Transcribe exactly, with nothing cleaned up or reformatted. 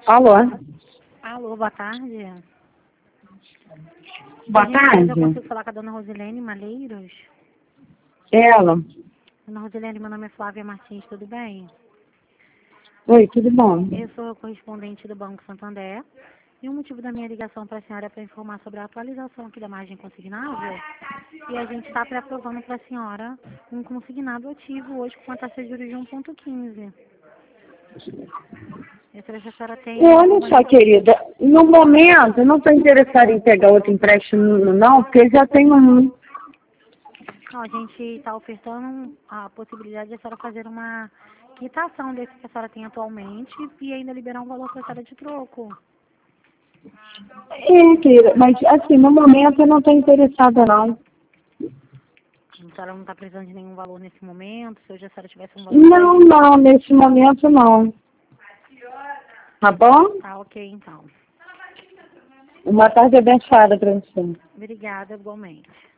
Alô? Alô, boa tarde. Boa tarde. Eu consigo falar com a dona Rosilene Malheiros? Ela. Dona Rosilene, meu nome é Flávia Martins, tudo bem? Oi, tudo bom? Eu sou correspondente do Banco Santander. E o motivo da minha ligação para a senhora é para informar sobre a atualização aqui da margem consignável. E a gente está pré-aprovando para a senhora um consignado ativo hoje com a taxa de juros de um vírgula quinze. Eu sei se a senhora tem... Olha só, querida, no momento eu não estou interessada em pegar outro empréstimo não, porque eu já tenho um. Não, a gente está ofertando a possibilidade de a senhora fazer uma quitação desse que a senhora tem atualmente e ainda liberar um valor para a senhora de troco. É, querida, mas assim, no momento eu não estou interessada não. A senhora não está precisando de nenhum valor nesse momento? Se hoje a senhora tivesse um valor... Não, não, nesse momento não. Tá bom? Tá, ok, então. Uma tarde abençoada para você. Obrigada, igualmente.